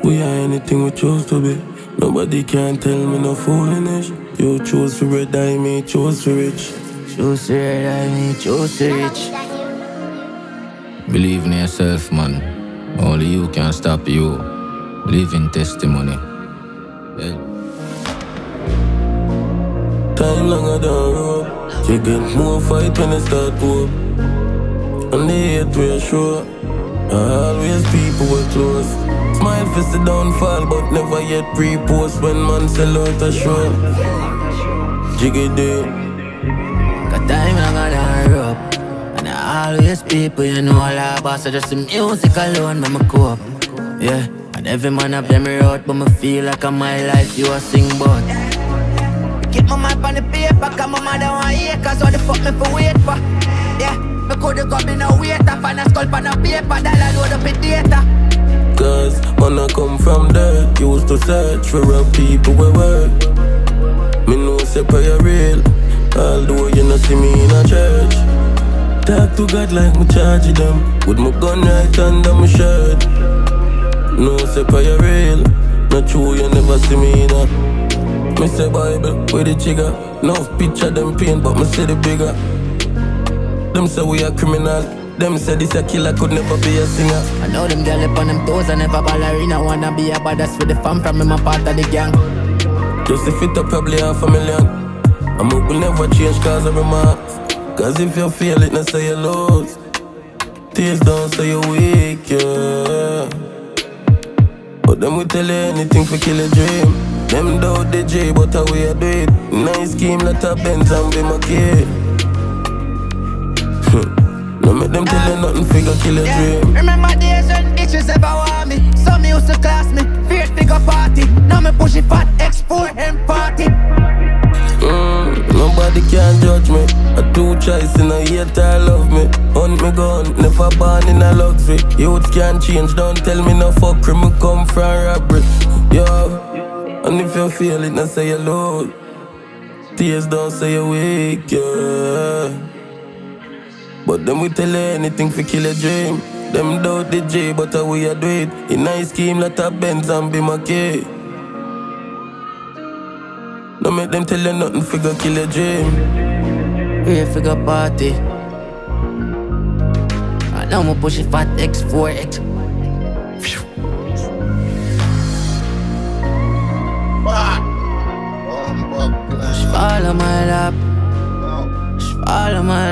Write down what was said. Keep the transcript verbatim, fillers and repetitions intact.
We are anything we choose to be. Nobody can tell me no foolishness. You choose for red, I me choose for rich. Choose to red, I me choose to rich. Believe in yourself, man. Only you can stop you. Live in testimony. Yeah. Time longer than rope. You get more fight when you start up. And the hate we sure. Always people were close. Smile for the downfall, but never yet pre-post when man sell out a show. Jiggy day. Got time longer than rope. And I always people, you know all about. So just the music alone, make me cope. Yeah, and every man of them road, but me feel like I'm my life, you a sing about. Keep my mind on the paper, cause my mother want hear. Cause what the fuck me for wait for? Yeah, me coulda got me no waiter. Find a skull on a paper, dollar load up in data. Cause when I come from dirt, used to search for real people we work. Me know say prayer real, although you not see me in a church. Talk to God like me charge them, with my gun right under my shirt. No say prayer real, not true you never see me in a. Me say Bible with the trigger, no picture them paint but me say the bigger. Them say we a criminal, them say this a killer could never be a singer. I know them girl up on them toes and never ballerina. Wanna be a badass with the fam from me, my part of the gang. Just if it up probably half a million. I'm hope will never change cause of remarks. Cause if you feel it, not say you lose. Tears down so you weak, yeah. But them we tell you anything for kill a dream. Them doubt the J, but how we a do it. Nice scheme, let a Benz and be my kid. No make them tell you nothing, figure kill a yeah. dream. Remember days when bitches ever want me. Some used to class me, fear figure party. Now me push it fat X four M party. Mm, nobody can judge me. I do choice in a hate I love me. Hunt me gun, never born in a luxury. Youths can't change, don't tell me no fuckery. Me come from robbery, yo. And if you feel it, not say you lose. Tears don't say you weak, yeah. But them we tell you anything for kill a dream. Them doubt the J, but how we a do it. In nice scheme, let a Benz and be my kid. No make them tell you nothing, figure kill a dream. Fear figure party. And now me push it fat X four X. She fall on my lap. She fall on my